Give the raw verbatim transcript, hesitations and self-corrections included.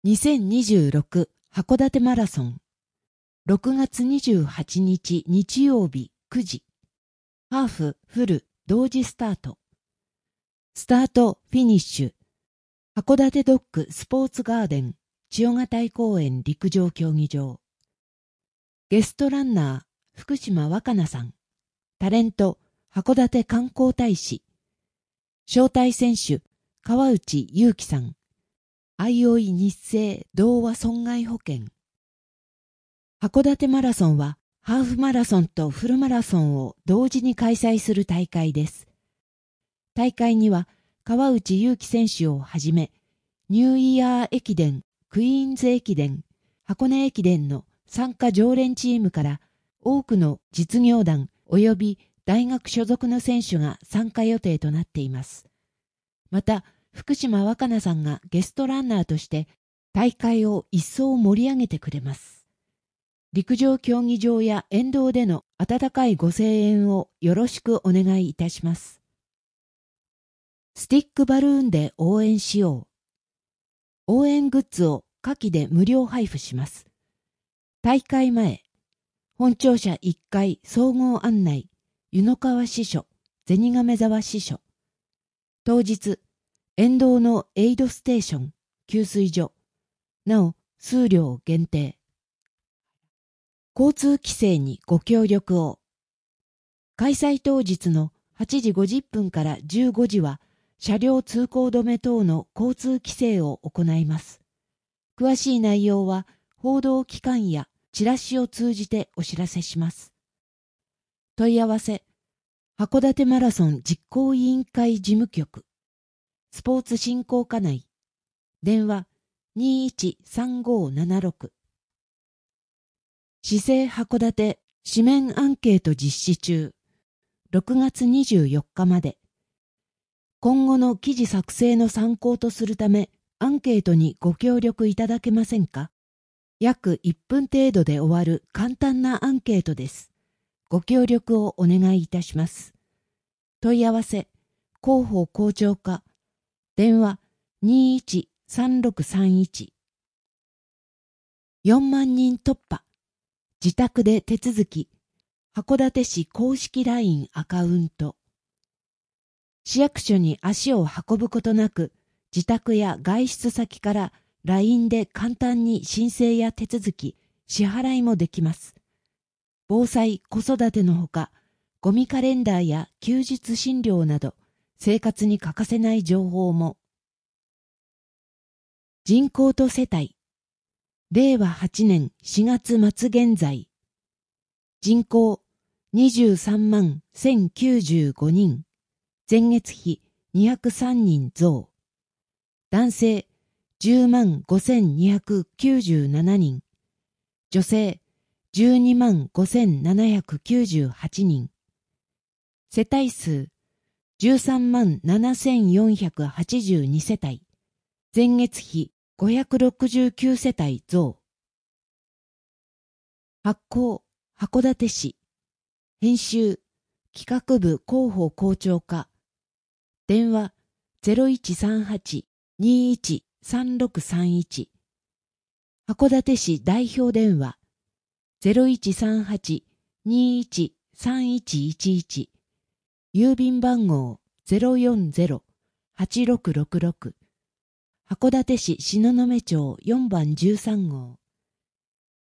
にせんにじゅうろく函館マラソン。ろくがつにじゅうはちにち日曜日くじ。ハーフ、フル、同時スタート。スタート、フィニッシュ。函館ドッグスポーツガーデン、千代ヶ台公園陸上競技場。ゲストランナー、福島若菜さん。タレント、函館観光大使。招待選手、川内優輝さん。あいおい日生同和損害保険。函館マラソンはハーフマラソンとフルマラソンを同時に開催する大会です。大会には川内優輝選手をはじめ、ニューイヤー駅伝、クイーンズ駅伝、箱根駅伝の参加常連チームから多くの実業団及び大学所属の選手が参加予定となっています。また、福島若菜さんがゲストランナーとして大会を一層盛り上げてくれます。陸上競技場や沿道での温かいご声援をよろしくお願いいたします。スティックバルーンで応援しよう。応援グッズを下記で無料配布します。大会前、本庁舎いっかい総合案内、湯の川支所、銭亀沢支所。当日、沿道のエイドステーション、給水所。なお、数量限定。交通規制にご協力を。開催当日のはちじごじゅっぷんからじゅうごじは、車両通行止め等の交通規制を行います。詳しい内容は、報道機関やチラシを通じてお知らせします。問い合わせ、函館マラソン実行委員会事務局。スポーツ振興課内。電話にいちさんごななろく。市政函館紙面アンケート実施中。ろくがつにじゅうよっかまで。今後の記事作成の参考とするため、アンケートにご協力いただけませんか？約いっぷん程度で終わる簡単なアンケートです。ご協力をお願いいたします。問い合わせ、広報広聴課。電話にいちさんろくさんいち。よんまんにん突破。自宅で手続き。函館市公式 ライン アカウント。市役所に足を運ぶことなく、自宅や外出先から ライン で簡単に申請や手続き、支払いもできます。防災・子育てのほか、ゴミカレンダーや休日診療など、生活に欠かせない情報も。人口と世帯。れいわはちねんしがつ末現在。人口にじゅうさんまんせんきゅうじゅうごにん。前月比にひゃくさんにん増。男性じゅうまんごせんにひゃくきゅうじゅうななにん。女性じゅうにまんごせんななひゃくきゅうじゅうはちにん。世帯数じゅうさんまんななせんよんひゃくはちじゅうに世帯。前月比ごひゃくろくじゅうきゅう世帯増。発行函館市。編集企画部広報広聴課。電話 ゼロいちさんはちにいちさんろくさんいち。函館市代表電話 ゼロいちさんはちにいちさんいちいちいち。郵便番号 ゼロよんゼロはちろくろくろく。函館市東雲町よんばんじゅうさんごう。